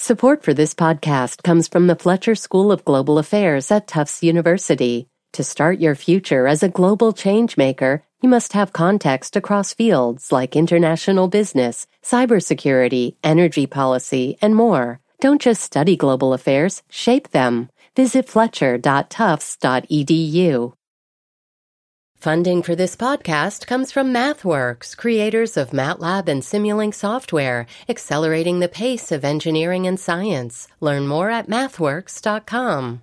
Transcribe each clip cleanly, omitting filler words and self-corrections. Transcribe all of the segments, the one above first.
Support for this podcast comes from the Fletcher School of Global Affairs at Tufts University. To start your future as a global changemaker, you must have context across fields like international business, cybersecurity, energy policy, and more. Don't just study global affairs, shape them. Visit fletcher.tufts.edu. Funding for this podcast comes from MathWorks, creators of MATLAB and Simulink software, accelerating the pace of engineering and science. Learn more at mathworks.com.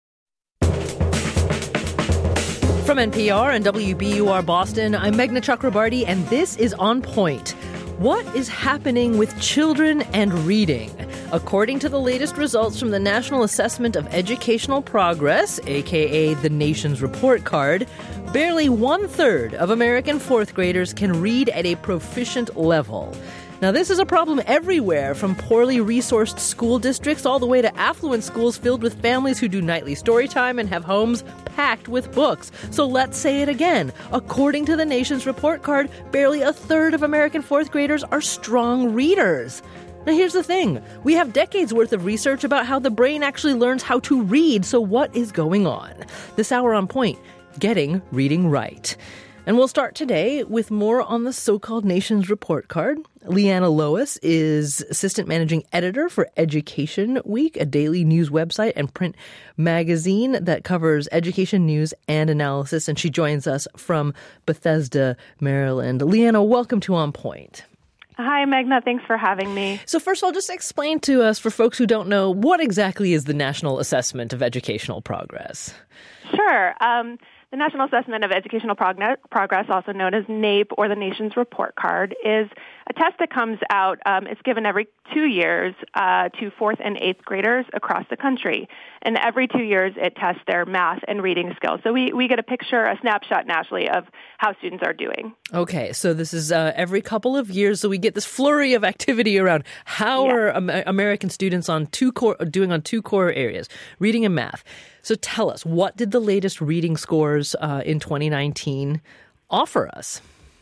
From NPR and WBUR Boston, I'm Meghna Chakrabarty, and this is On Point. What is happening with children and reading? According to the latest results from the National Assessment of Educational Progress, aka the nation's report card, barely 1/3 of American fourth graders can read at a proficient level. Now, this is a problem everywhere, from poorly resourced school districts all the way to affluent schools filled with families who do nightly story time and have homes packed with books. So let's say it again. According to the nation's report card, barely 1/3 of American fourth graders are strong readers. Now, here's the thing. We have decades worth of research about how the brain actually learns how to read. So what is going on? This hour on Point, getting reading right. And we'll start today with more on the so-called nation's report card. Leanna Lois is assistant managing editor for Education Week, a daily news website and print magazine that covers education news and analysis. And she joins us from Bethesda, Maryland. Leanna, welcome to On Point. Hi, Meghna. Thanks for having me. So first of all, just explain to us, for folks who don't know, what exactly is the National Assessment of Educational Progress? Sure. The National Assessment of Educational Progress, also known as NAEP, or the nation's report card, is a test that comes out. It's given every 2 years to fourth and eighth graders across the country. And every 2 years, it tests their math and reading skills. So we get a snapshot nationally of how students are doing. Okay, so this is every couple of years. So we get this flurry of activity around how are American students doing on two core areas, reading and math. So tell us, what did the latest reading scores in 2019 offer us?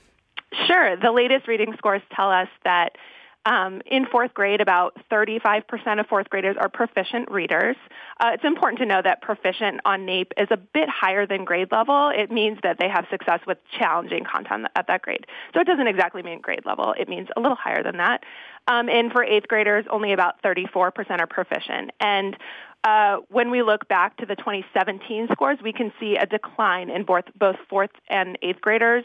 Sure. The latest reading scores tell us that in fourth grade, about 35% of fourth graders are proficient readers. It's important to know that proficient on NAEP is a bit higher than grade level. It means that they have success with challenging content at that grade. So it doesn't exactly mean grade level. It means a little higher than that. And for eighth graders, only about 34% are proficient. And when we look back to the 2017 scores, we can see a decline in both fourth and eighth graders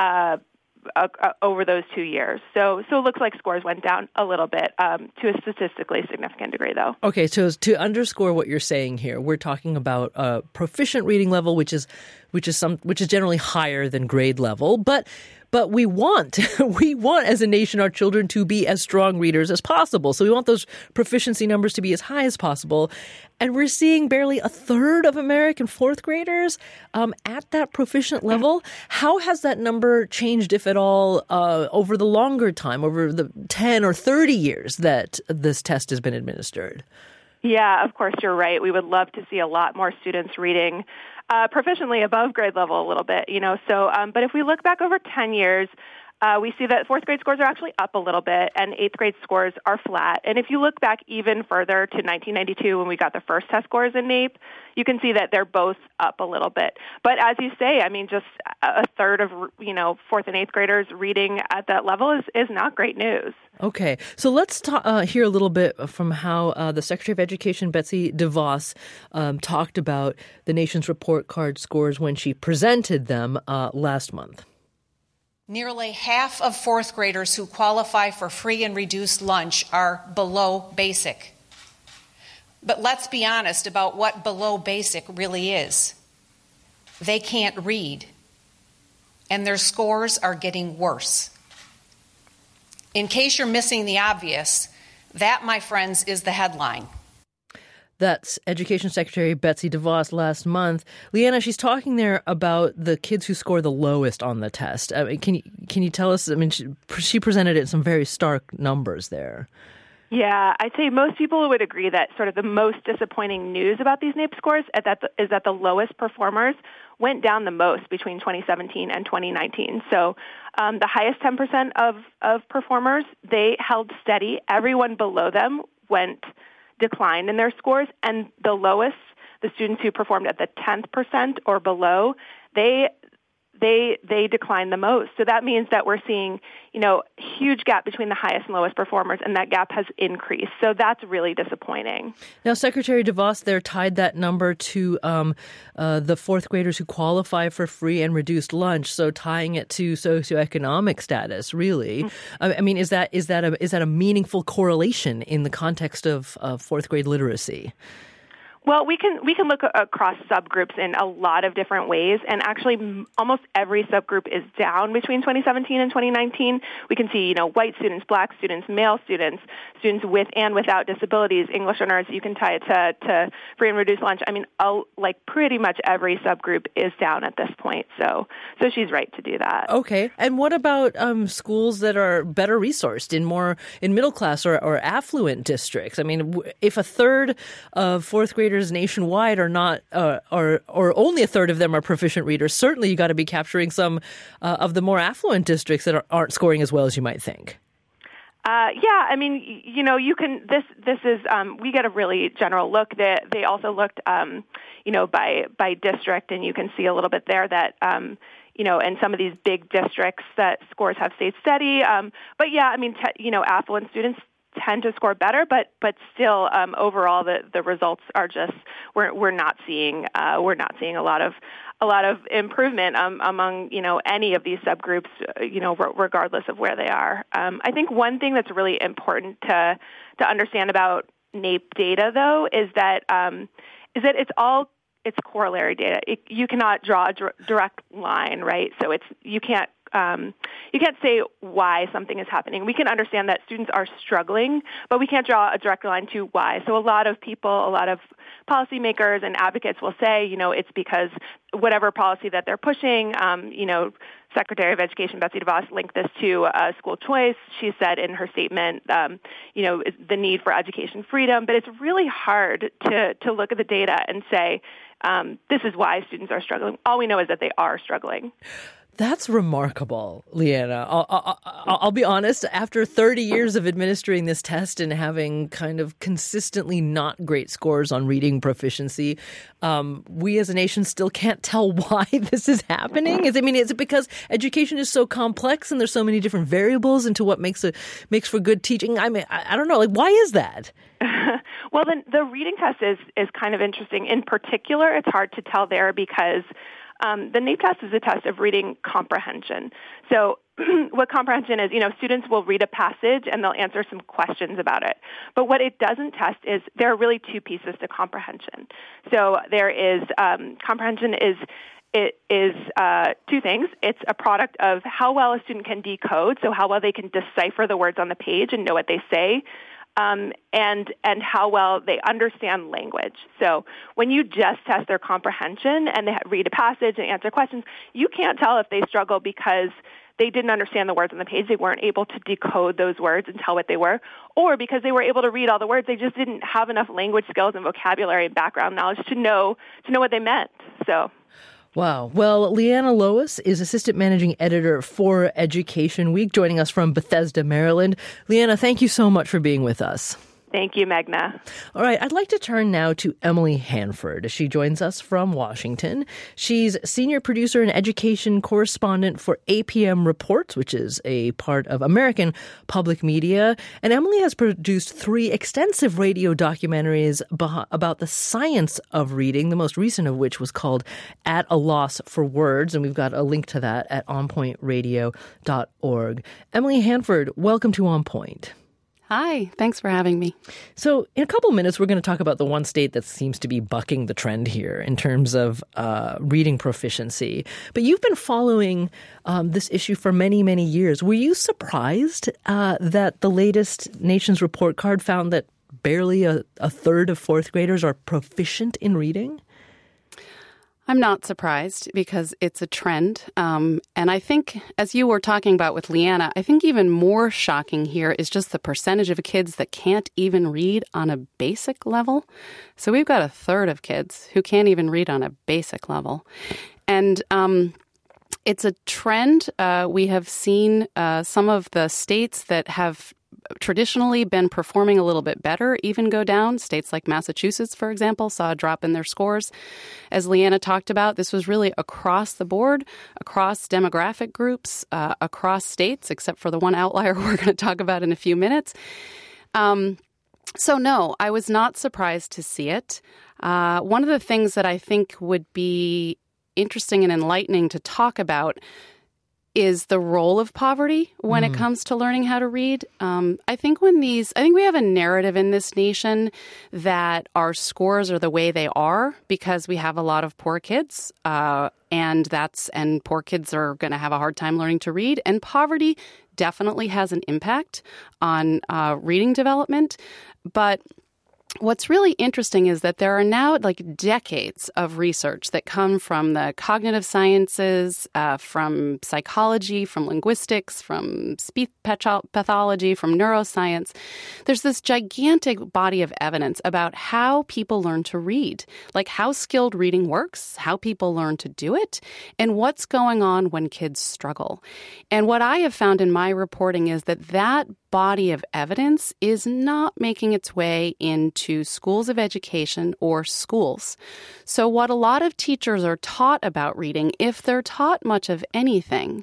over those 2 years. So it looks like scores went down a little bit to a statistically significant degree, though. Okay, so to underscore what you're saying here, we're talking about a proficient reading level, which is generally higher than grade level, but we want as a nation our children to be as strong readers as possible. So we want those proficiency numbers to be as high as possible. And we're seeing barely 1/3 of American fourth graders at that proficient level. How has that number changed, if at all, over the longer time, over the 10 or 30 years that this test has been administered? Yeah, of course, you're right. We would love to see a lot more students reading proficiently above grade level a little bit, So, but if we look back over 10 years, we see that fourth grade scores are actually up a little bit, and eighth grade scores are flat. And if you look back even further to 1992, when we got the first test scores in NAEP, you can see that they're both up a little bit. But as you say, I mean, just 1/3 of fourth and eighth graders reading at that level is not great news. Okay, so let's hear a little bit from how the Secretary of Education, Betsy DeVos, talked about the nation's report card scores when she presented them last month. Nearly half of fourth graders who qualify for free and reduced lunch are below basic. But let's be honest about what below basic really is. They can't read, and their scores are getting worse. In case you're missing the obvious, that, my friends, is the headline. That's Education Secretary Betsy DeVos last month. Leanna, she's talking there about the kids who score the lowest on the test. Can you tell us? I mean, she presented it in some very stark numbers there. Yeah, I'd say most people would agree that sort of the most disappointing news about these NAEP scores is that the lowest performers went down the most between 2017 and 2019. So the highest 10% of performers, they held steady. Everyone below them went declined in their scores, and the lowest, the students who performed at the 10th percent or below, they decline the most. So that means that we're seeing, huge gap between the highest and lowest performers, and that gap has increased. So that's really disappointing. Now, Secretary DeVos there tied that number to the fourth graders who qualify for free and reduced lunch, so tying it to socioeconomic status, really. I mean, is that a meaningful correlation in the context of fourth grade literacy? Well, we can look across subgroups in a lot of different ways, and actually almost every subgroup is down between 2017 and 2019. We can see, white students, black students, male students, students with and without disabilities, English learners. You can tie it to free and reduced lunch. I mean, pretty much every subgroup is down at this point. So she's right to do that. Okay, and what about schools that are better resourced in middle class or affluent districts? I mean, if a third of fourth graders nationwide are not, or only a third of them are proficient readers, certainly you got to be capturing some of the more affluent districts that aren't scoring as well as you might think. Yeah, I mean, you can. This is. We get a really general look. They also looked, by district, and you can see a little bit there that. In some of these big districts that scores have stayed steady. But yeah, I mean, affluent students tend to score better, but still, overall, the results are just we're not seeing a lot of improvement among any of these subgroups, regardless of where they are. I think one thing that's really important to understand about NAEP data, though, is that it's corollary data. You cannot draw a direct line, right? So you can't say why something is happening. We can understand that students are struggling, but we can't draw a direct line to why. So a lot of policymakers and advocates will say, it's because whatever policy that they're pushing, Secretary of Education Betsy DeVos linked this to school choice. She said in her statement, the need for education freedom. But it's really hard to look at the data and say, this is why students are struggling. All we know is that they are struggling. That's remarkable, Leanna. I'll be honest, after 30 years of administering this test and having kind of consistently not great scores on reading proficiency, we as a nation still can't tell why this is happening. Is it because education is so complex and there's so many different variables into what makes for good teaching? I mean, I don't know. Why is that? Well, the reading test is kind of interesting. In particular, it's hard to tell there because the NAEP test is a test of reading comprehension. So what comprehension is, students will read a passage and they'll answer some questions about it. But what it doesn't test is there are really two pieces to comprehension. So there is comprehension is two things. It's a product of how well a student can decode, so how well they can decipher the words on the page and know what they say. And how well they understand language. So when you just test their comprehension and they read a passage and answer questions, you can't tell if they struggle because they didn't understand the words on the page. They weren't able to decode those words and tell what they were, or because they were able to read all the words, they just didn't have enough language skills and vocabulary and background knowledge to know what they meant. So. Wow. Well, Leanna Lois is Assistant Managing Editor for Education Week, joining us from Bethesda, Maryland. Leanna, thank you so much for being with us. Thank you, Meghna. All right, I'd like to turn now to Emily Hanford. She joins us from Washington. She's senior producer and education correspondent for APM Reports, which is a part of American Public Media. And Emily has produced 3 extensive radio documentaries about the science of reading, the most recent of which was called At a Loss for Words. And we've got a link to that at onpointradio.org. Emily Hanford, welcome to On Point. Hi, thanks for having me. So in a couple minutes, we're going to talk about the one state that seems to be bucking the trend here in terms of reading proficiency. But you've been following this issue for many, many years. Were you surprised that the latest Nation's Report Card found that barely a third of fourth graders are proficient in reading? I'm not surprised because it's a trend. And I think, as you were talking about with Leanna, I think even more shocking here is just the percentage of kids that can't even read on a basic level. So we've got a third of kids who can't even read on a basic level. And it's a trend. We have seen some of the states that have traditionally been performing a little bit better even go down. States like Massachusetts, for example, saw a drop in their scores. As Leanna talked about, this was really across the board, across demographic groups, across states, except for the one outlier we're going to talk about in a few minutes. So no, I was not surprised to see it. One of the things that I think would be interesting and enlightening to talk about is the role of poverty when it comes to learning how to read. I think we have a narrative in this nation that our scores are the way they are because we have a lot of poor kids, and poor kids are going to have a hard time learning to read. And poverty definitely has an impact on reading development, but what's really interesting is that there are now decades of research that come from the cognitive sciences, from psychology, from linguistics, from speech pathology, from neuroscience. There's this gigantic body of evidence about how people learn to read, like how skilled reading works, how people learn to do it, and what's going on when kids struggle. And what I have found in my reporting is that body of evidence is not making its way into schools of education or schools. So what a lot of teachers are taught about reading, if they're taught much of anything,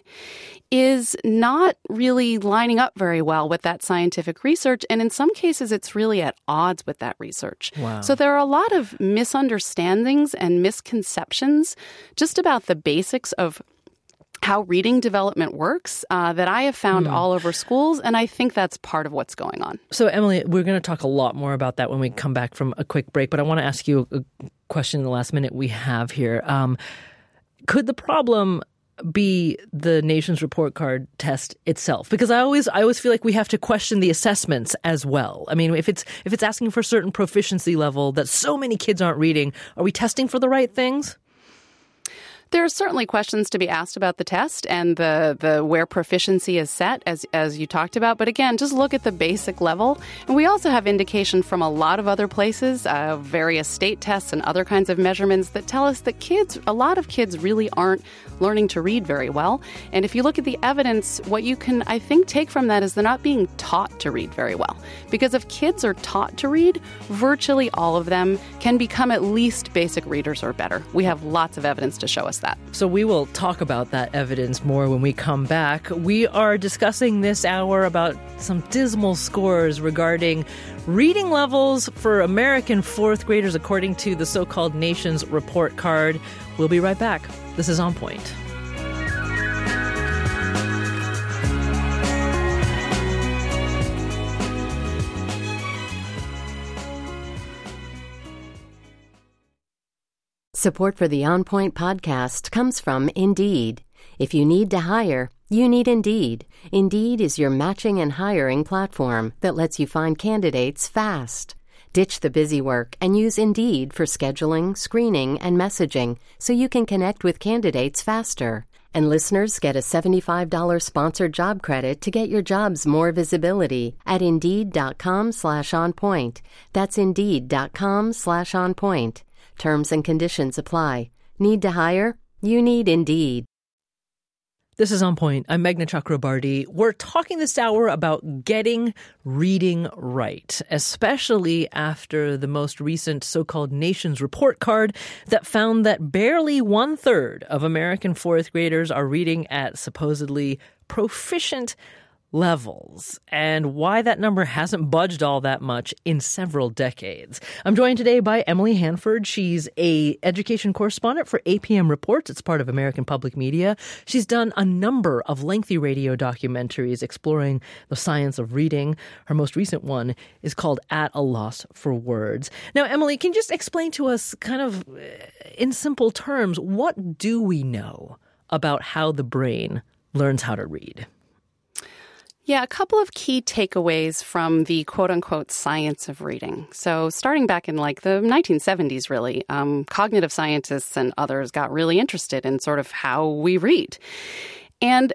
is not really lining up very well with that scientific research. And in some cases, it's really at odds with that research. Wow. So there are a lot of misunderstandings and misconceptions just about the basics of how reading development works that I have found all over schools, and I think that's part of what's going on. So, Emily, we're going to talk a lot more about that when we come back from a quick break, but I want to ask you a question in the last minute we have here. Could the problem be the nation's report card test itself? Because I always feel like we have to question the assessments as well. I mean, if it's asking for a certain proficiency level that so many kids aren't reading, are we testing for the right things? There are certainly questions to be asked about the test and the where proficiency is set, as you talked about. But again, just look at the basic level. And we also have indication from a lot of other places, various state tests and other kinds of measurements that tell us that a lot of kids really aren't learning to read very well. And if you look at the evidence, what you can, I think, take from that is they're not being taught to read very well. Because if kids are taught to read, virtually all of them can become at least basic readers or better. We have lots of evidence to show us that. So we will talk about that evidence more when we come back. We are discussing this hour about some dismal scores regarding reading levels for American fourth graders according to the so-called Nation's Report Card. We'll be right back. This is On Point. Support for the On Point podcast comes from Indeed. If you need to hire, you need Indeed. Indeed is your matching and hiring platform that lets you find candidates fast. Ditch the busy work and use Indeed for scheduling, screening, and messaging so you can connect with candidates faster. And listeners get a $75 sponsored job credit to get your jobs more visibility at Indeed.com/onpoint. That's Indeed.com/onpoint. Terms and conditions apply. Need to hire? You need Indeed. This is On Point. I'm Meghna Chakrabarty. We're talking this hour about getting reading right, especially after the most recent so-called Nation's Report Card that found that barely 1/3 of American fourth graders are reading at supposedly proficient levels, and why that number hasn't budged all that much in several decades. I'm joined today by Emily Hanford. She's an education correspondent for APM Reports. It's part of American Public Media. She's done a number of lengthy radio documentaries exploring the science of reading. Her most recent one is called At a Loss for Words. Now, Emily, can you just explain to us kind of in simple terms, what do we know about how the brain learns how to read? Yeah, a couple of key takeaways from the quote-unquote science of reading. So starting back in the 1970s, really, cognitive scientists and others got really interested in sort of how we read. And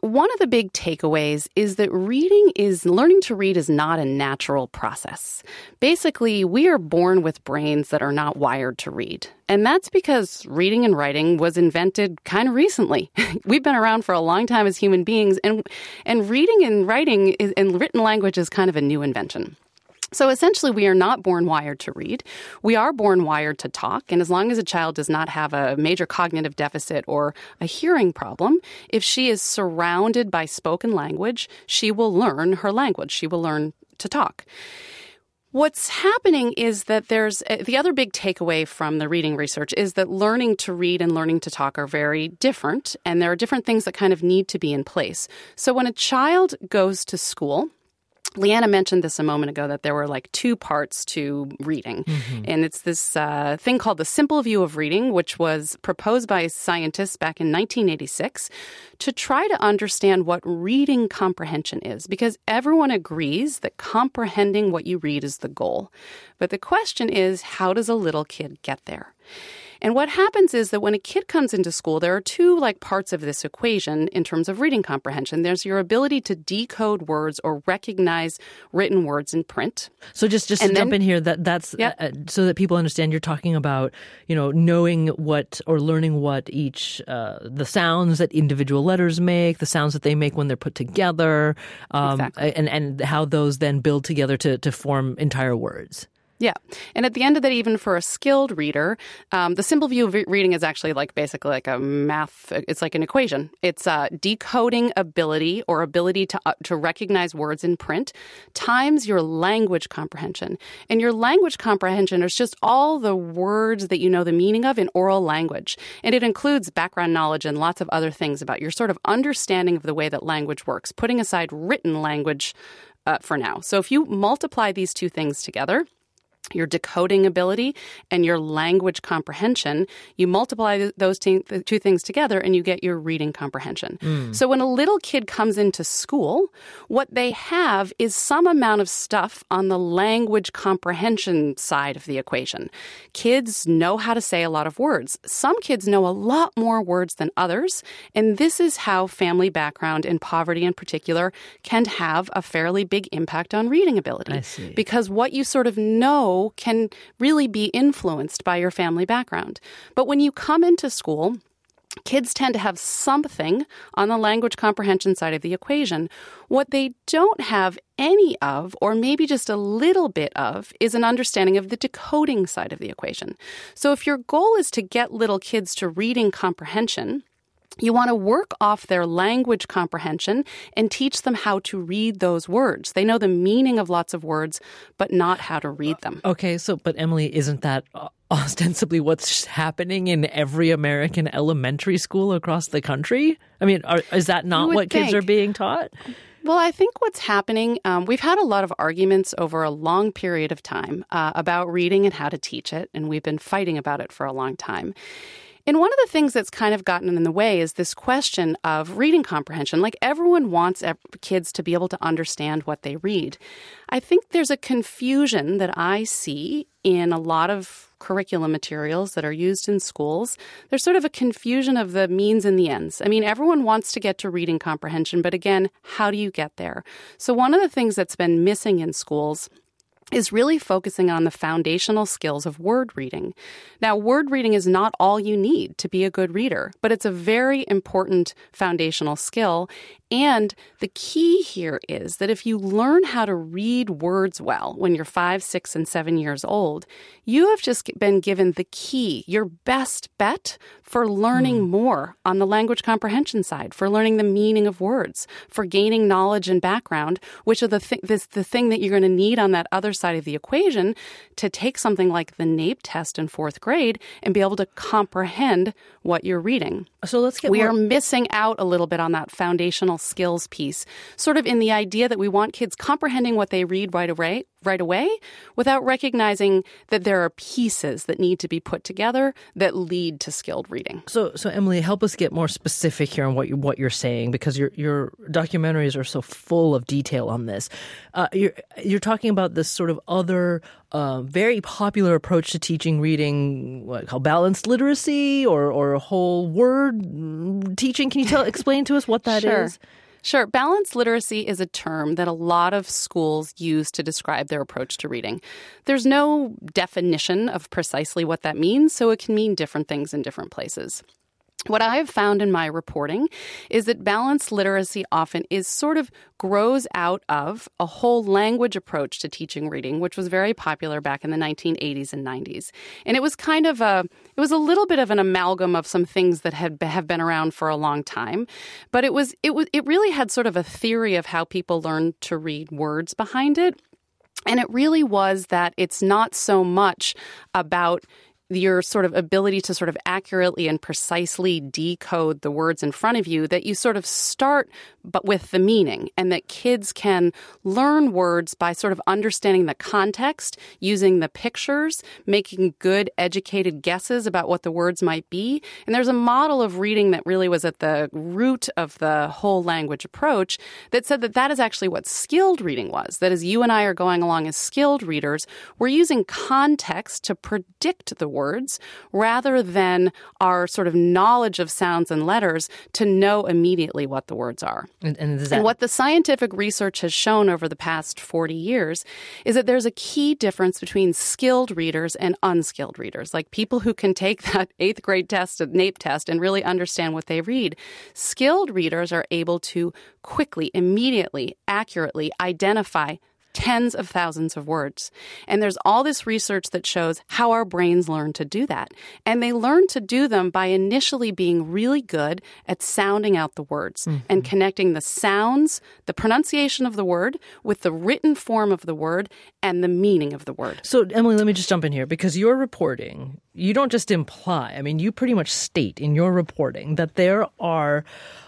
one of the big takeaways is that learning to read is not a natural process. Basically, we are born with brains that are not wired to read. And that's because reading and writing was invented kind of recently. We've been around for a long time as human beings, and reading and writing in written language is kind of a new invention. So essentially, we are not born wired to read. We are born wired to talk. And as long as a child does not have a major cognitive deficit or a hearing problem, if she is surrounded by spoken language, she will learn her language. She will learn to talk. What's happening is that the other big takeaway from the reading research is that learning to read and learning to talk are very different, and there are different things that kind of need to be in place. So when a child goes to school, Leanna mentioned this a moment ago, that there were like two parts to reading. Mm-hmm. And it's this thing called the simple view of reading, which was proposed by scientists back in 1986 to try to understand what reading comprehension is, because everyone agrees that comprehending what you read is the goal. But the question is, how does a little kid get there? And what happens is that when a kid comes into school, there are two parts of this equation in terms of reading comprehension. There's your ability to decode words or recognize written words in print. So just to jump in here, that's so that people understand, you're talking about, knowing what or learning what each the sounds that individual letters make, the sounds that they make when they're put together, exactly. and how those then build together to form entire words. Yeah. And at the end of that, even for a skilled reader, the simple view of reading is actually basically like a math. It's like an equation. It's decoding ability or ability to recognize words in print times your language comprehension. And your language comprehension is just all the words that you know the meaning of in oral language. And it includes background knowledge and lots of other things about your sort of understanding of the way that language works, putting aside written language for now. So if you multiply these two things together, your decoding ability and your language comprehension, you multiply those two things together and you get your reading comprehension. So when a little kid comes into school, what they have is some amount of stuff on the language comprehension side of the equation. Kids know how to say a lot of words. Some kids know a lot more words than others, and this is how family background and poverty in particular can have a fairly big impact on reading ability. I see. Because what you sort of know can really be influenced by your family background. But when you come into school, kids tend to have something on the language comprehension side of the equation. What they don't have any of, or maybe just a little bit of, is an understanding of the decoding side of the equation. So if your goal is to get little kids to reading comprehension, you want to work off their language comprehension and teach them how to read those words. They know the meaning of lots of words, but not how to read them. Okay, but Emily, isn't that ostensibly what's happening in every American elementary school across the country? I mean, is that not what kids are being taught? Well, I think what's happening, we've had a lot of arguments over a long period of time about reading and how to teach it, and we've been fighting about it for a long time. And one of the things that's kind of gotten in the way is this question of reading comprehension. Everyone wants kids to be able to understand what they read. I think there's a confusion that I see in a lot of curriculum materials that are used in schools. There's sort of a confusion of the means and the ends. I mean, everyone wants to get to reading comprehension, but again, how do you get there? So one of the things that's been missing in schools is really focusing on the foundational skills of word reading. Now, word reading is not all you need to be a good reader, but it's a very important foundational skill. And the key here is that if you learn how to read words well when you're 5, 6, and 7 years old, you have just been given the key, your best bet for learning more on the language comprehension side, for learning the meaning of words, for gaining knowledge and background, which are the thing that you're going to need on that other side of the equation to take something like the NAEP test in 4th grade and be able to comprehend what you're reading. So let's get We are missing out a little bit on that foundational skills piece, sort of in the idea that we want kids comprehending what they read right away without recognizing that there are pieces that need to be put together that lead to skilled reading. So Emily, help us get more specific here on what you're saying, because your documentaries are so full of detail on this. You're talking about this sort of other very popular approach to teaching reading, what called balanced literacy or whole word teaching. Can you explain to us what that Sure. is? Sure. Balanced literacy is a term that a lot of schools use to describe their approach to reading. There's no definition of precisely what that means, so it can mean different things in different places. What I have found in my reporting is that balanced literacy often grows out of a whole language approach to teaching reading, which was very popular back in the 1980s and 90s. And it was a little bit of an amalgam of some things that have been around for a long time. But it really had sort of a theory of how people learn to read words behind it. And it really was that it's not so much about your sort of ability to sort of accurately and precisely decode the words in front of you, that you sort of start but with the meaning, and that kids can learn words by sort of understanding the context, using the pictures, making good educated guesses about what the words might be. And there's a model of reading that really was at the root of the whole language approach that said that is actually what skilled reading was. That as you and I are going along as skilled readers, we're using context to predict the words rather than our sort of knowledge of sounds and letters to know immediately what the words are. And what the scientific research has shown over the past 40 years is that there's a key difference between skilled readers and unskilled readers, like people who can take that 8th grade test, a NAEP test, and really understand what they read. Skilled readers are able to quickly, immediately, accurately identify tens of thousands of words. And there's all this research that shows how our brains learn to do that. And they learn to do them by initially being really good at sounding out the words and connecting the sounds, the pronunciation of the word, with the written form of the word and the meaning of the word. So, Emily, let me just jump in here, because your reporting, you don't just imply, you pretty much state in your reporting that there are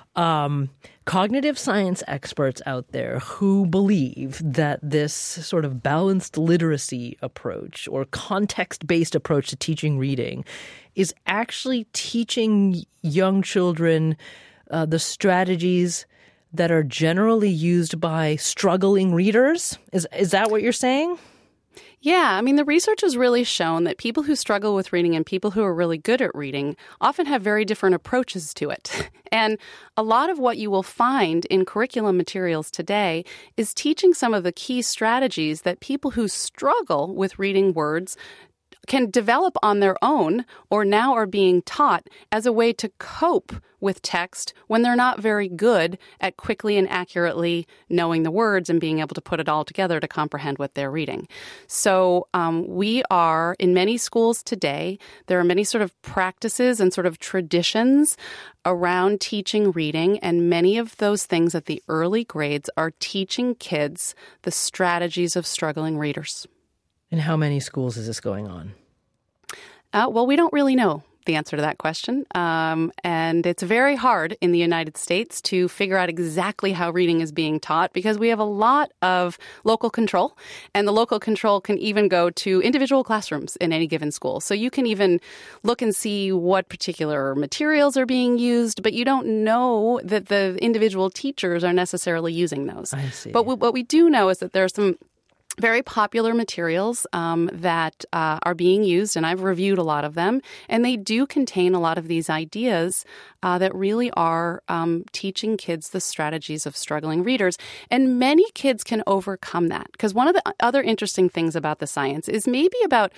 cognitive science experts out there who believe that this sort of balanced literacy approach or context-based approach to teaching reading is actually teaching young children the strategies that are generally used by struggling readers. Is that what you're saying? Yeah, the research has really shown that people who struggle with reading and people who are really good at reading often have very different approaches to it. And a lot of what you will find in curriculum materials today is teaching some of the key strategies that people who struggle with reading words can develop on their own or now are being taught as a way to cope with text when they're not very good at quickly and accurately knowing the words and being able to put it all together to comprehend what they're reading. So we are, in many schools today, there are many sort of practices and sort of traditions around teaching reading, and many of those things at the early grades are teaching kids the strategies of struggling readers. In how many schools is this going on? Well, we don't really know the answer to that question. And it's very hard in the United States to figure out exactly how reading is being taught because we have a lot of local control. And the local control can even go to individual classrooms in any given school. So you can even look and see what particular materials are being used, but you don't know that the individual teachers are necessarily using those. I see. But what we do know is that there are some very popular materials that are being used, and I've reviewed a lot of them, and they do contain a lot of these ideas that really are teaching kids the strategies of struggling readers. And many kids can overcome that, because one of the other interesting things about the science is maybe about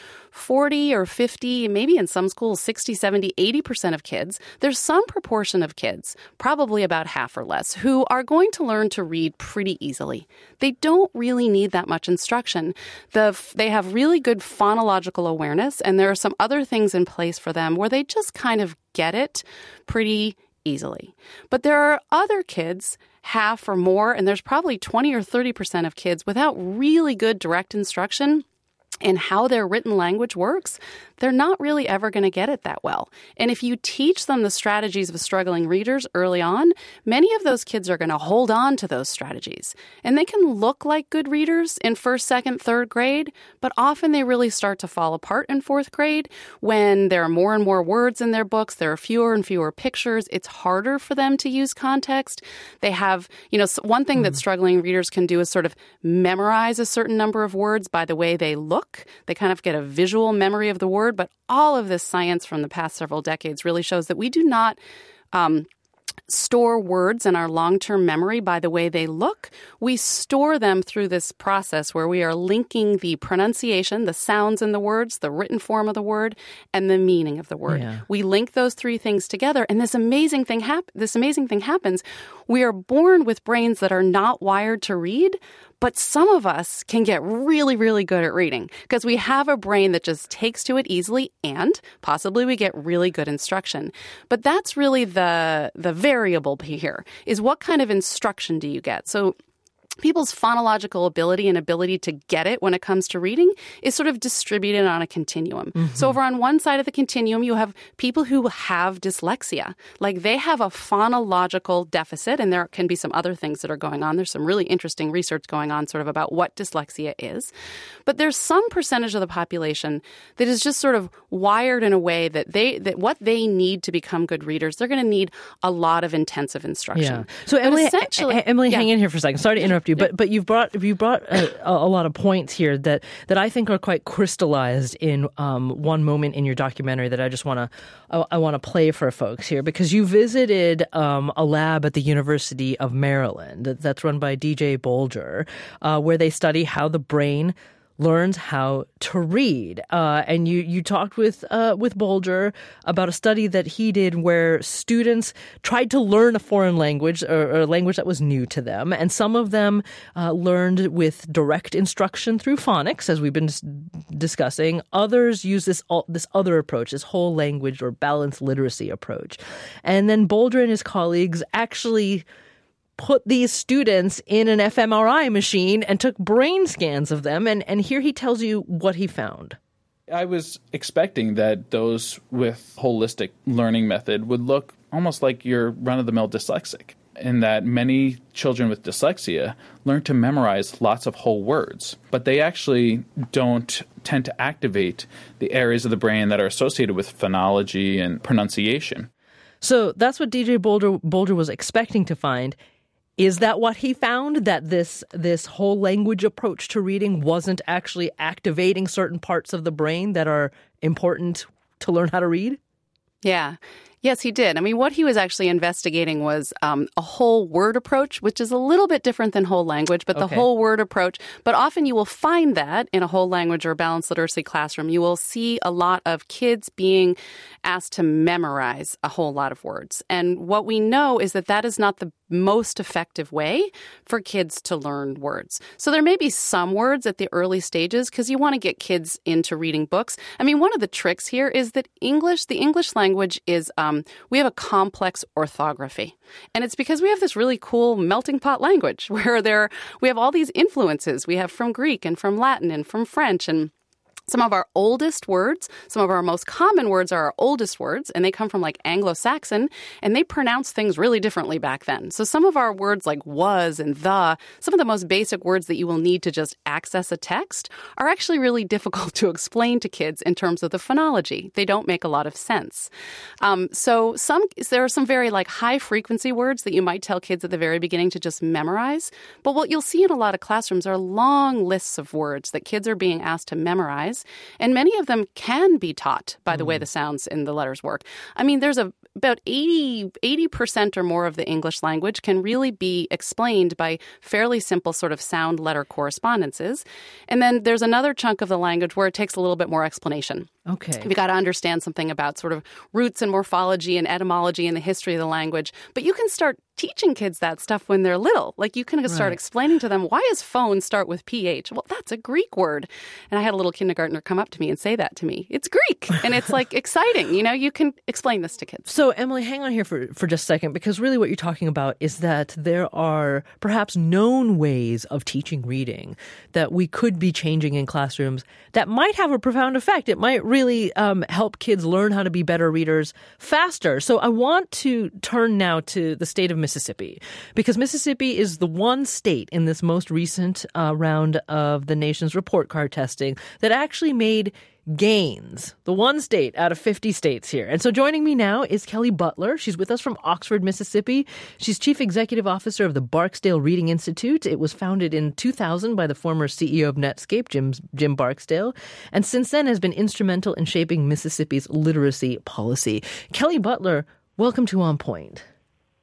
40 or 50, maybe in some schools 60, 70, 80% of kids, there's some proportion of kids, probably about half or less, who are going to learn to read pretty easily. They don't really need that much instruction. They have really good phonological awareness, and there are some other things in place for them where they just kind of get it pretty easily. But there are other kids, half or more, and there's probably 20 or 30% of kids without really good direct instruction in how their written language works. They're not really ever going to get it that well. And if you teach them the strategies of struggling readers early on, many of those kids are going to hold on to those strategies. And they can look like good readers in 1st, 2nd, 3rd grade, but often they really start to fall apart in 4th grade when there are more and more words in their books, there are fewer and fewer pictures. It's harder for them to use context. They have, one thing that struggling readers can do is sort of memorize a certain number of words by the way they look. They kind of get a visual memory of the word. But all of this science from the past several decades really shows that we do not store words in our long-term memory by the way they look. We store them through this process where we are linking the pronunciation, the sounds in the words, the written form of the word, and the meaning of the word. Yeah. We link those three things together, and this amazing thing happens. We are born with brains that are not wired to read, but some of us can get really, really good at reading because we have a brain that just takes to it easily, and possibly we get really good instruction. But that's really the variable here, is what kind of instruction do you get? So people's phonological ability and ability to get it when it comes to reading is sort of distributed on a continuum. Mm-hmm. So over on one side of the continuum, you have people who have dyslexia. Like they have a phonological deficit, and there can be some other things that are going on. There's some really interesting research going on sort of about what dyslexia is. But there's some percentage of the population that is just sort of wired in a way that what they need to become good readers, they're going to need a lot of intensive instruction. Yeah. So Emily, hang in here for a second. Sorry to interrupt you, but you've brought a lot of points here that I think are quite crystallized in one moment in your documentary that I just want to play for folks here, because you visited a lab at the University of Maryland that's run by DJ Bolger, where they study how the brain learns how to read. And you talked with Bolger about a study that he did where students tried to learn a foreign language or a language that was new to them. And some of them learned with direct instruction through phonics, as we've been discussing. Others use this other approach, this whole language or balanced literacy approach. And then Bolger and his colleagues actually put these students in an fMRI machine and took brain scans of them. And here he tells you what he found. I was expecting that those with holistic learning method would look almost like your run-of-the-mill dyslexic, in that many children with dyslexia learn to memorize lots of whole words, but they actually don't tend to activate the areas of the brain that are associated with phonology and pronunciation. So that's what DJ Bolger was expecting to find. Is that what he found, that this whole language approach to reading wasn't actually activating certain parts of the brain that are important to learn how to read? Yeah. Yes, he did. I mean, what he was actually investigating was a whole word approach, which is a little bit different than whole language, but the whole word approach. But often you will find that in a whole language or balanced literacy classroom. You will see a lot of kids being asked to memorize a whole lot of words. And what we know is that is not the most effective way for kids to learn words. So there may be some words at the early stages because you want to get kids into reading books. I mean, one of the tricks here is that the English language is, we have a complex orthography. And it's because we have this really cool melting pot language where we have all these influences. We have from Greek and from Latin and from French, and some of our oldest words, some of our most common words are our oldest words, and they come from like Anglo-Saxon, and they pronounce things really differently back then. So some of our words like was and the, some of the most basic words that you will need to just access a text are actually really difficult to explain to kids in terms of the phonology. They don't make a lot of sense. So there are some very like high frequency words that you might tell kids at the very beginning to just memorize. But what you'll see in a lot of classrooms are long lists of words that kids are being asked to memorize. And many of them can be taught by the way the sounds in the letters work. I mean, there's about 80% or more of the English language can really be explained by fairly simple sort of sound letter correspondences. And then there's another chunk of the language where it takes a little bit more explanation. Okay. You've got to understand something about sort of roots and morphology and etymology and the history of the language. But you can start teaching kids that stuff when they're little. Like you can start explaining to them, why does phone start with PH? Well, that's a Greek word. And I had a little kindergartner come up to me and say that to me. It's Greek. And it's like exciting. You know, you can explain this to kids. So Emily, hang on here for just a second, because really what you're talking about is that there are perhaps known ways of teaching reading that we could be changing in classrooms that might have a profound effect. It might really help kids learn how to be better readers faster. So I want to turn now to the state of Mississippi, because Mississippi is the one state in this most recent round of the nation's report card testing that actually made gains, the one state out of 50 states here. And so joining me now is Kelly Butler. She's with us from Oxford, Mississippi. She's Chief Executive Officer of the Barksdale Reading Institute. It was founded in 2000 by the former CEO of Netscape, Jim Barksdale, and since then has been instrumental in shaping Mississippi's literacy policy. Kelly Butler, welcome to On Point.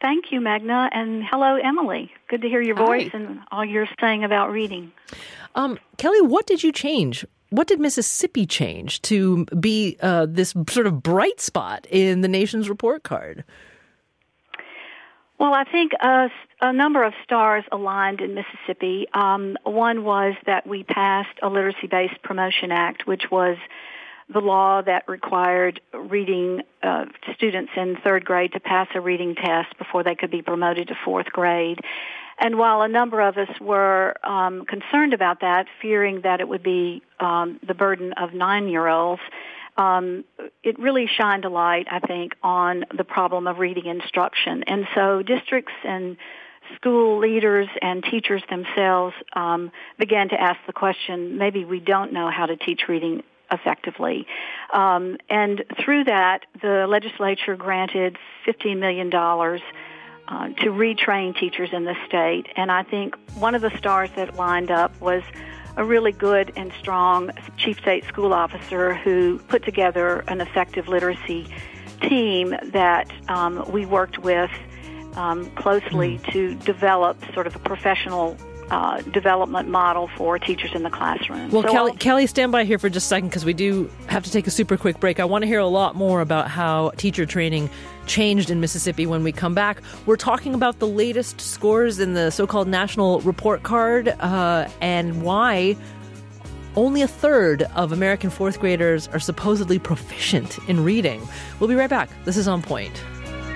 Thank you, Magna, and hello, Emily. Good to hear your voice and all you're saying about reading. Kelly, what did you change? What did Mississippi change to be this sort of bright spot in the nation's report card? Well, I think a number of stars aligned in Mississippi. One was that we passed a Literacy-Based Promotion Act, which was the law that required reading students in third grade to pass a reading test before they could be promoted to fourth grade. And while a number of us were concerned about that, fearing that it would be the burden of 9-year-olds, it really shined a light, I think, on the problem of reading instruction. And so districts and school leaders and teachers themselves began to ask the question, maybe we don't know how to teach reading effectively. And through that, the legislature granted $15 million to retrain teachers in the state. And I think one of the stars that lined up was a really good and strong chief state school officer who put together an effective literacy team that we worked with closely to develop sort of a professional development model for teachers in the classroom. Well, so Kelly, stand by here for just a second because we do have to take a super quick break. I want to hear a lot more about how teacher training changed in Mississippi when we come back. We're talking about the latest scores in the so-called National Report Card and why only a third of American fourth graders are supposedly proficient in reading. We'll be right back. This is On Point.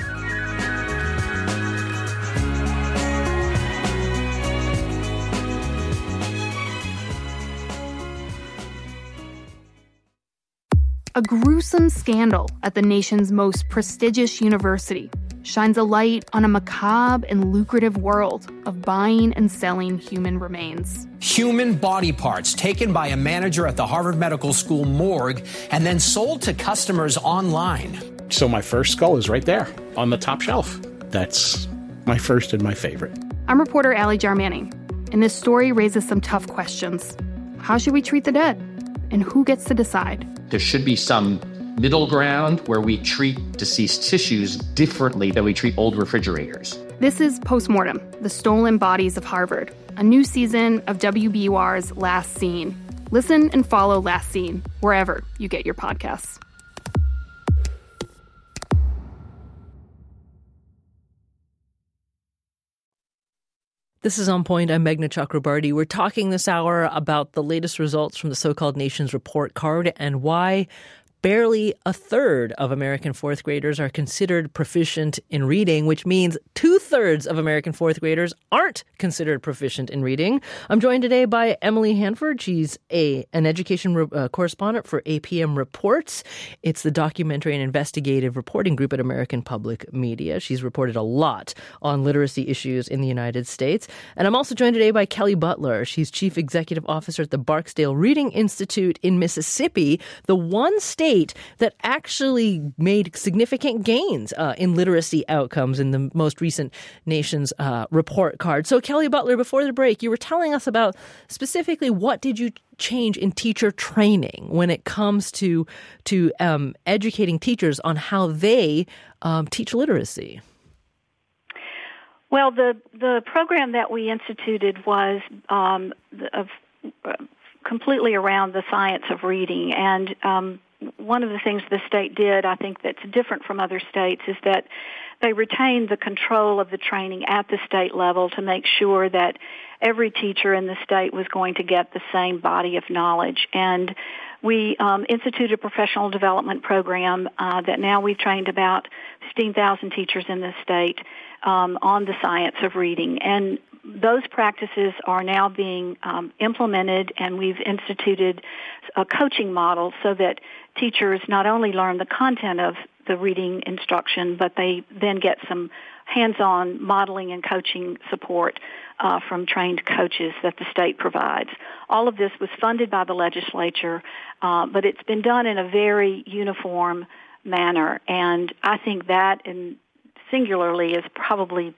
A gruesome scandal at the nation's most prestigious university shines a light on a macabre and lucrative world of buying and selling human remains. Human body parts taken by a manager at the Harvard Medical School morgue and then sold to customers online. So my first skull is right there on the top shelf. That's my first and my favorite. I'm reporter Allie Jarmanning, and this story raises some tough questions. How should we treat the dead? And who gets to decide? There should be some middle ground where we treat deceased tissues differently than we treat old refrigerators. This is Postmortem, the Stolen Bodies of Harvard, a new season of WBUR's Last Scene. Listen and follow Last Scene wherever you get your podcasts. This is On Point. I'm Meghna Chakrabarty. We're talking this hour about the latest results from the so-called Nation's Report Card and why barely a third of American fourth graders are considered proficient in reading, which means 2/3 of American fourth graders aren't considered proficient in reading. I'm joined today by Emily Hanford. She's an education correspondent for APM Reports. It's the documentary and investigative reporting group at American Public Media. She's reported a lot on literacy issues in the United States. And I'm also joined today by Kelly Butler. She's chief executive officer at the Barksdale Reading Institute in Mississippi, the one state that actually made significant gains in literacy outcomes in the most recent nation's report card. So, Kelly Butler, before the break, you were telling us about specifically what did you change in teacher training when it comes to educating teachers on how they teach literacy? Well, the program that we instituted was completely around the science of reading, and one of the things the state did, I think, that's different from other states is that they retained the control of the training at the state level to make sure that every teacher in the state was going to get the same body of knowledge. And we instituted a professional development program that now we've trained about 15,000 teachers in the state on the science of reading. And those practices are now being implemented, and we've instituted a coaching model so that teachers not only learn the content of the reading instruction, but they then get some hands-on modeling and coaching support from trained coaches that the state provides. All of this was funded by the legislature, but it's been done in a very uniform manner, and I think that singularly is probably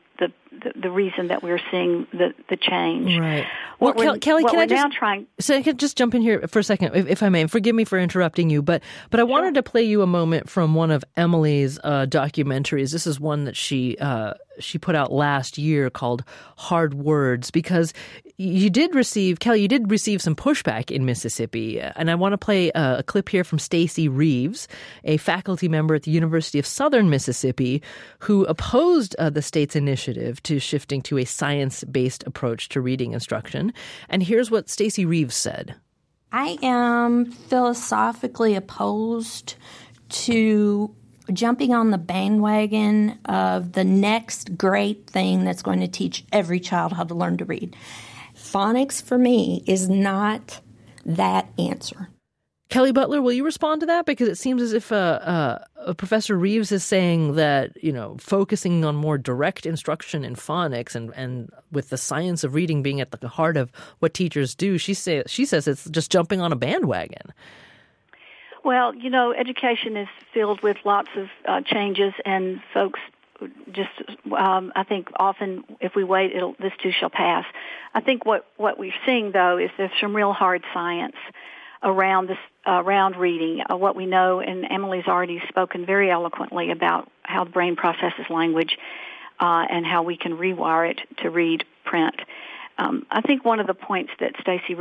the reason that we're seeing the change. Right. Well, Kelly, can I just jump in here for a second, if I may? Forgive me for interrupting you, but I wanted to play you a moment from one of Emily's documentaries. This is one that she put out last year called Hard Words, because you did receive some pushback in Mississippi. And I want to play a clip here from Stacey Reeves, a faculty member at the University of Southern Mississippi, who opposed the state's initiative to shifting to a science-based approach to reading instruction. And here's what Stacey Reeves said. I am philosophically opposed to jumping on the bandwagon of the next great thing that's going to teach every child how to learn to read. Phonics, for me, is not that answer. Kelly Butler, will you respond to that? Because it seems as if Professor Reeves is saying that, focusing on more direct instruction in phonics and with the science of reading being at the heart of what teachers do, she says it's just jumping on a bandwagon. Well, education is filled with lots of changes, and folks just, I think often if we wait, this too shall pass. I think what we're seeing, though, is there's some real hard science around reading. What we know, and Emily's already spoken very eloquently about how the brain processes language and how we can rewire it to read print. I think one of the points that Stacey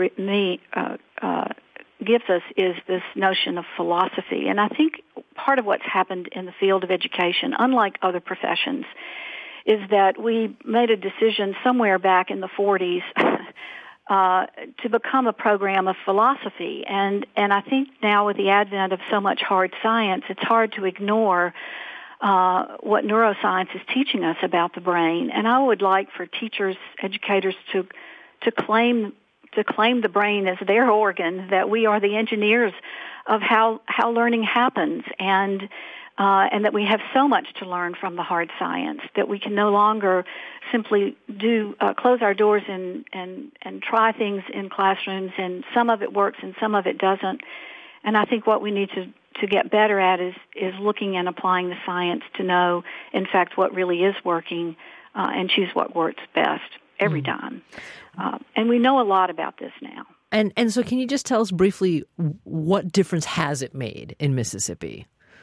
gives us is this notion of philosophy. And I think part of what's happened in the field of education, unlike other professions, is that we made a decision somewhere back in the 40s to become a program of philosophy. And I think now with the advent of so much hard science, it's hard to ignore what neuroscience is teaching us about the brain. And I would like for teachers, educators to claim the brain as their organ, that we are the engineers of how learning happens, and that we have so much to learn from the hard science that we can no longer simply close our doors and try things in classrooms, and some of it works and some of it doesn't. And I think what we need to get better at is looking and applying the science to know, in fact, what really is working and choose what works best every time. And we know a lot about this now. And so can you just tell us briefly, what difference has it made in Mississippi?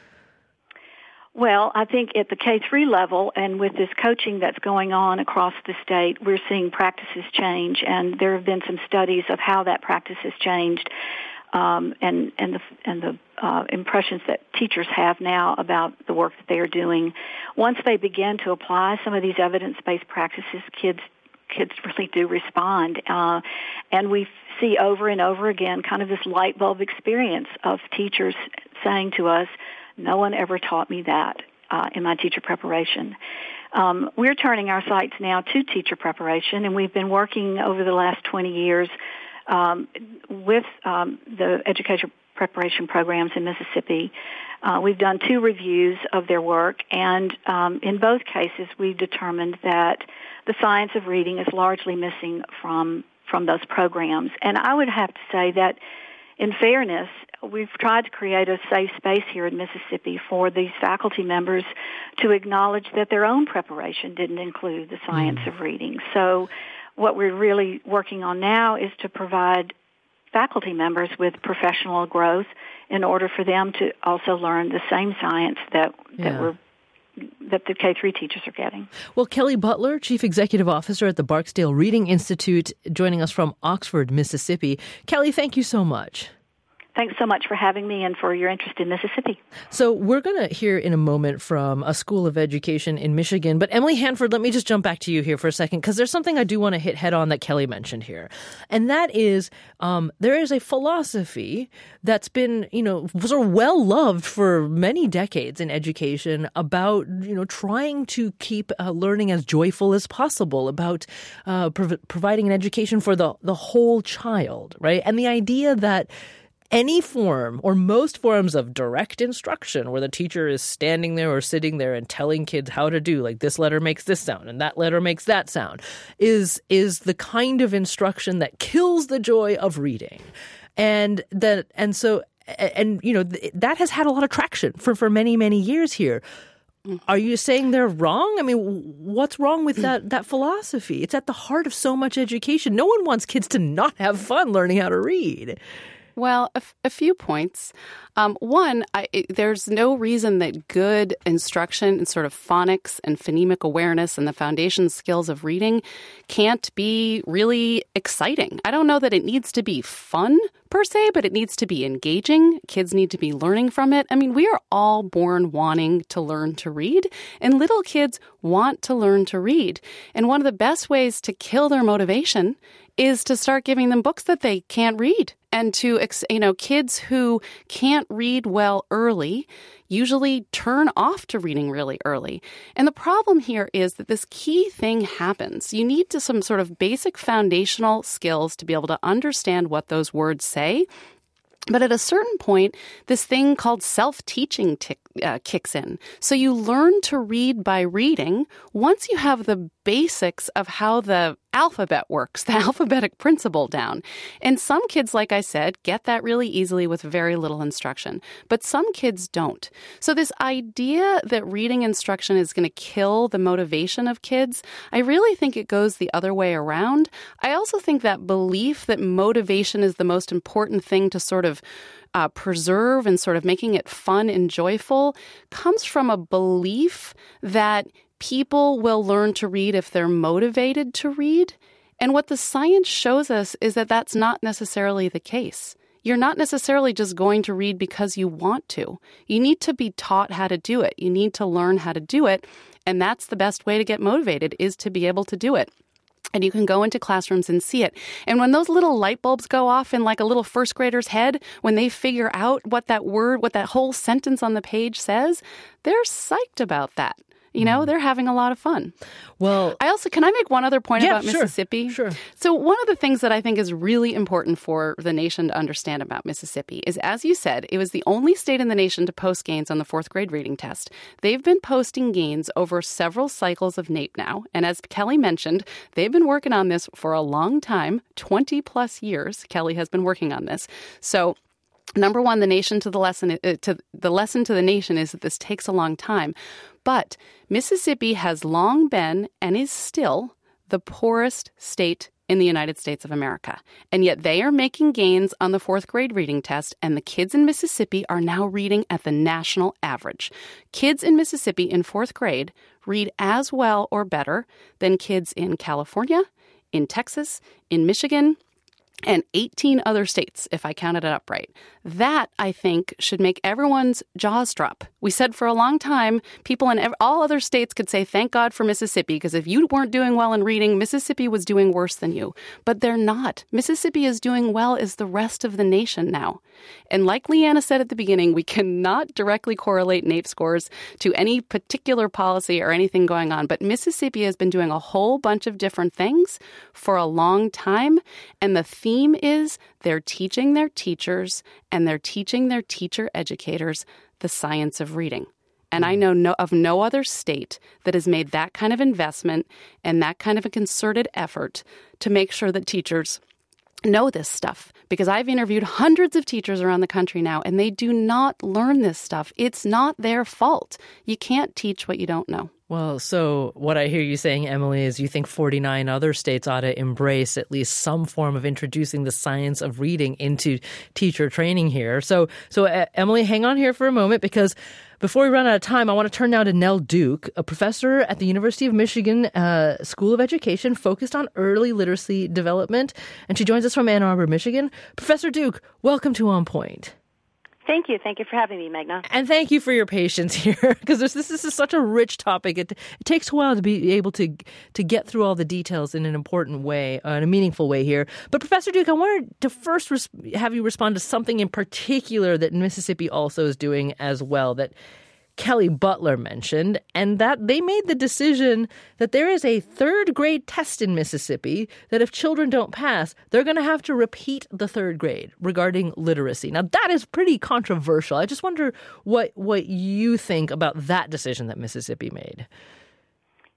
Well, I think at the K-3 level, and with this coaching that's going on across the state, we're seeing practices change, and there have been some studies of how that practice has changed, and the impressions that teachers have now about the work that they are doing. Once they begin to apply some of these evidence-based practices, kids really do respond. And we see over and over again kind of this light bulb experience of teachers saying to us, no one ever taught me that in my teacher preparation. We're turning our sights now to teacher preparation, and we've been working over the last 20 years with the education preparation programs in Mississippi. We've done 2 reviews of their work, and in both cases we've determined that the science of reading is largely missing from those programs. And I would have to say that, in fairness, we've tried to create a safe space here in Mississippi for these faculty members to acknowledge that their own preparation didn't include the science of reading. So what we're really working on now is to provide faculty members with professional growth in order for them to also learn the same science that the K-3 teachers are getting. Well, Kelly Butler, Chief Executive Officer at the Barksdale Reading Institute, joining us from Oxford, Mississippi. Kelly, thank you so much. Thanks so much for having me and for your interest in Mississippi. So we're going to hear in a moment from a school of education in Michigan. But Emily Hanford, let me just jump back to you here for a second, because there's something I do want to hit head on that Kelly mentioned here. And that is there is a philosophy that's been, sort of well loved for many decades in education about, trying to keep learning as joyful as possible, about providing an education for the whole child, right? And the idea that any form or most forms of direct instruction where the teacher is standing there or sitting there and telling kids how to do, like this letter makes this sound and that letter makes that sound, is the kind of instruction that kills the joy of reading. And so that has had a lot of traction for many, many years here. Are you saying they're wrong? I mean, what's wrong with that philosophy? It's at the heart of so much education. No one wants kids to not have fun learning how to read. Well, a few points. One, there's no reason that good instruction in sort of phonics and phonemic awareness and the foundation skills of reading can't be really exciting. I don't know that it needs to be fun per se, but it needs to be engaging. Kids need to be learning from it. I mean, we are all born wanting to learn to read, and little kids want to learn to read. And one of the best ways to kill their motivation is to start giving them books that they can't read. And to, kids who can't read well early usually turn off to reading really early. And the problem here is that this key thing happens. You need some sort of basic foundational skills to be able to understand what those words say. But at a certain point, this thing called self-teaching kicks in. So you learn to read by reading once you have the basics of how the alphabet works, the alphabetic principle down. And some kids, like I said, get that really easily with very little instruction. But some kids don't. So this idea that reading instruction is going to kill the motivation of kids, I really think it goes the other way around. I also think that belief that motivation is the most important thing to sort of preserve and sort of making it fun and joyful comes from a belief that people will learn to read if they're motivated to read. And what the science shows us is that that's not necessarily the case. You're not necessarily just going to read because you want to. You need to be taught how to do it. You need to learn how to do it. And that's the best way to get motivated, is to be able to do it. And you can go into classrooms and see it. And when those little light bulbs go off in like a little first grader's head, when they figure out what that word, what that whole sentence on the page says, they're psyched about that. They're having a lot of fun. Well, can I make one other point about Mississippi? Sure. So one of the things that I think is really important for the nation to understand about Mississippi is, as you said, it was the only state in the nation to post gains on the fourth grade reading test. They've been posting gains over several cycles of NAEP now. And as Kelly mentioned, they've been working on this for a long time, 20 plus years. Kelly has been working on this. So number one, the lesson to the nation is that this takes a long time. But Mississippi has long been and is still the poorest state in the United States of America. And yet they are making gains on the fourth grade reading test, and the kids in Mississippi are now reading at the national average. Kids in Mississippi in fourth grade read as well or better than kids in California, in Texas, in Michigan, and 18 other states, if I counted it up right. That, I think, should make everyone's jaws drop. We said for a long time, people in all other states could say, thank God for Mississippi, because if you weren't doing well in reading, Mississippi was doing worse than you. But they're not. Mississippi is doing well as the rest of the nation now. And like Leanna said at the beginning, we cannot directly correlate NAEP scores to any particular policy or anything going on. But Mississippi has been doing a whole bunch of different things for a long time. And the theme is they're teaching their teachers and they're teaching their teacher educators the science of reading. And I know of no other state that has made that kind of investment and that kind of a concerted effort to make sure that teachers know this stuff. Because I've interviewed hundreds of teachers around the country now, and they do not learn this stuff. It's not their fault. You can't teach what you don't know. Well, so what I hear you saying, Emily, is you think 49 other states ought to embrace at least some form of introducing the science of reading into teacher training here. So Emily, hang on here for a moment, because before we run out of time, I want to turn now to Nell Duke, a professor at the University of Michigan School of Education focused on early literacy development. And she joins us from Ann Arbor, Michigan. Professor Duke, welcome to On Point. Thank you. Thank you for having me, Magna. And thank you for your patience here, because this is such a rich topic. It takes a while to be able to get through all the details in an important way, in a meaningful way here. But Professor Duke, I wanted to first have you respond to something in particular that Mississippi also is doing as well, that Kelly Butler mentioned, and that they made the decision that there is a third grade test in Mississippi that if children don't pass, they're going to have to repeat the third grade regarding literacy. Now, that is pretty controversial. I just wonder what you think about that decision that Mississippi made.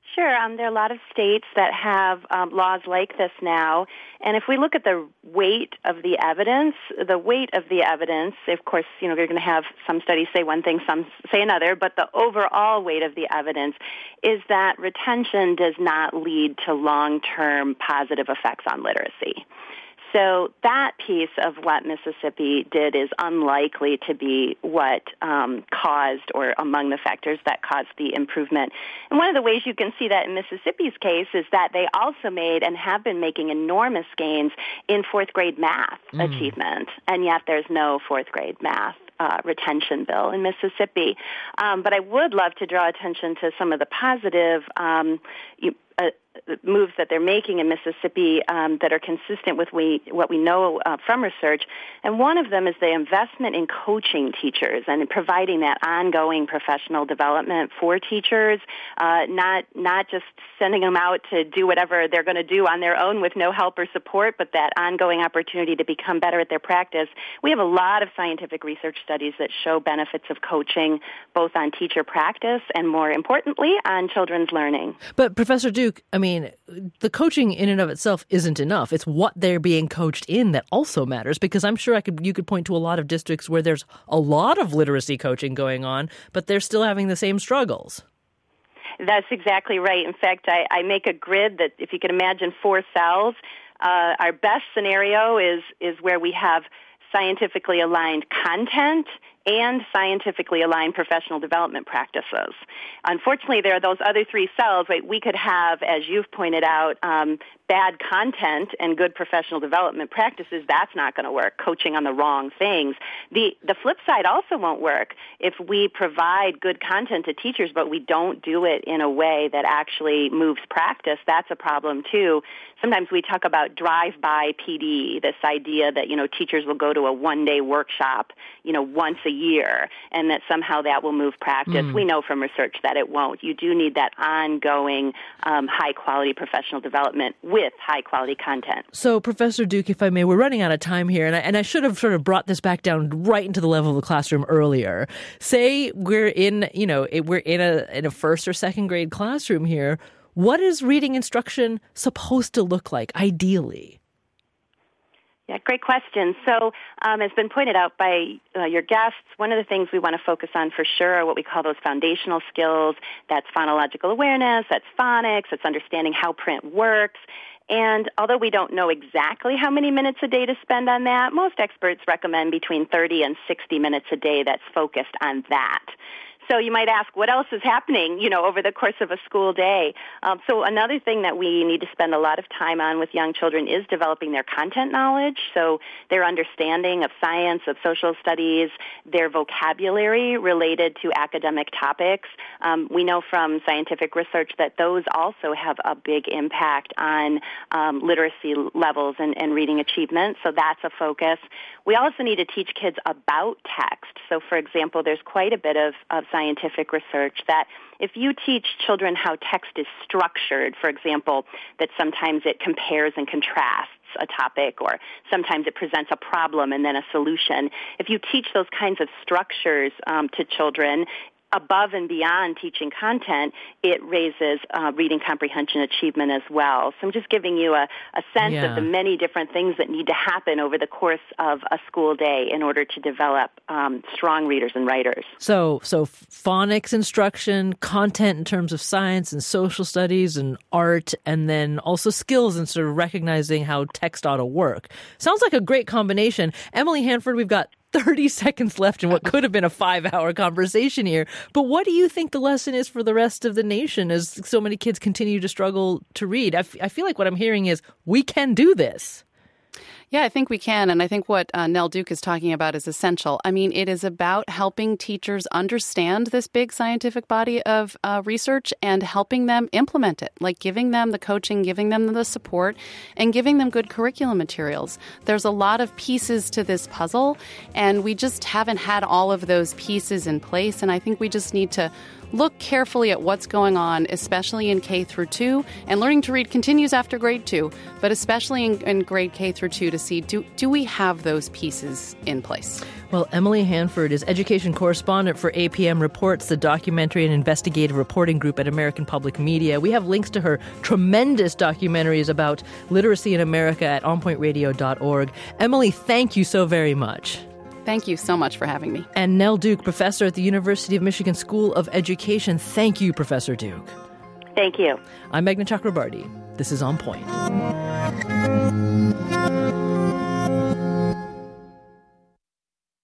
Sure. There are a lot of states that have laws like this now. And if we look at the weight of the evidence, of course, you're going to have some studies say one thing, some say another, but the overall weight of the evidence is that retention does not lead to long-term positive effects on literacy. So that piece of what Mississippi did is unlikely to be what caused or among the factors that caused the improvement. And one of the ways you can see that in Mississippi's case is that they also made and have been making enormous gains in fourth grade math achievement, and yet there's no fourth grade math retention bill in Mississippi. But I would love to draw attention to some of the positive moves that they're making in Mississippi that are consistent with what we know from research. And one of them is the investment in coaching teachers and in providing that ongoing professional development for teachers, not just sending them out to do whatever they're going to do on their own with no help or support, but that ongoing opportunity to become better at their practice. We have a lot of scientific research studies that show benefits of coaching both on teacher practice and, more importantly, on children's learning. But Professor Duke, the coaching in and of itself isn't enough. It's what they're being coached in that also matters, because I'm sure you could point to a lot of districts where there's a lot of literacy coaching going on, but they're still having the same struggles. That's exactly right. In fact, I make a grid that, if you can imagine 4 cells, our best scenario is where we have scientifically aligned content and scientifically aligned professional development practices. Unfortunately, there are those other 3 cells. Right? We could have, as you've pointed out, bad content and good professional development practices. That's not going to work. Coaching on the wrong things. The flip side also won't work. If we provide good content to teachers, but we don't do it in a way that actually moves practice, that's a problem too. Sometimes we talk about drive-by PD, this idea that, teachers will go to a one-day workshop, once a year, and that somehow that will move practice. We know from research that it won't. You do need that ongoing high-quality professional development with high-quality content. So, Professor Duke, if I may, we're running out of time here, and I should have sort of brought this back down right into the level of the classroom earlier. Say we're in a first or second grade classroom here. What is reading instruction supposed to look like, ideally? Yeah, great question. So, as been pointed out by your guests, one of the things we want to focus on for sure are what we call those foundational skills. That's phonological awareness, that's phonics, that's understanding how print works. And although we don't know exactly how many minutes a day to spend on that, most experts recommend between 30 and 60 minutes a day that's focused on that. So you might ask, what else is happening, over the course of a school day? So another thing that we need to spend a lot of time on with young children is developing their content knowledge, so their understanding of science, of social studies, their vocabulary related to academic topics. We know from scientific research that those also have a big impact on literacy levels and reading achievement, so that's a focus. We also need to teach kids about text. So, for example, there's quite a bit of scientific research that if you teach children how text is structured, for example, that sometimes it compares and contrasts a topic, or sometimes it presents a problem and then a solution. If you teach those kinds of structures to children, above and beyond teaching content, it raises reading comprehension achievement as well. So I'm just giving you a sense of the many different things that need to happen over the course of a school day in order to develop strong readers and writers. So phonics instruction, content in terms of science and social studies and art, and then also skills and sort of recognizing how text ought to work. Sounds like a great combination. Emily Hanford, we've got 30 seconds left in what could have been a 5-hour conversation here. But what do you think the lesson is for the rest of the nation as so many kids continue to struggle to read? I feel like what I'm hearing is we can do this. Yeah, I think we can. And I think what Nell Duke is talking about is essential. I mean, it is about helping teachers understand this big scientific body of research and helping them implement it, like giving them the coaching, giving them the support, and giving them good curriculum materials. There's a lot of pieces to this puzzle, and we just haven't had all of those pieces in place. And I think we just need to look carefully at what's going on, especially in K through 2. And learning to read continues after grade 2, but especially in grade K through 2 to see, do we have those pieces in place? Well, Emily Hanford is education correspondent for APM Reports, the documentary and investigative reporting group at American Public Media. We have links to her tremendous documentaries about literacy in America at onpointradio.org. Emily, thank you so very much. Thank you so much for having me. And Nell Duke, professor at the University of Michigan School of Education. Thank you, Professor Duke. Thank you. I'm Meghna Chakrabarty. This is On Point.